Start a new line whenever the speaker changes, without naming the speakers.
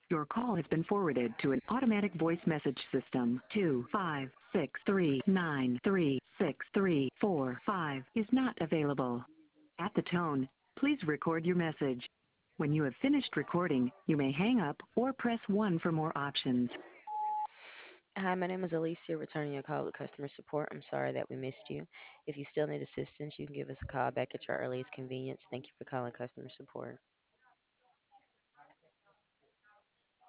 Your call has been forwarded to an automatic voice message system. 256393634 is not available. At the tone, please record your message. When you have finished recording, you may hang up or press 1 for more options.
Hi, my name is Alicia, returning your call to customer support. I'm sorry that we missed you. If you still need assistance, you can give us a call back at your earliest convenience. Thank you for calling customer support.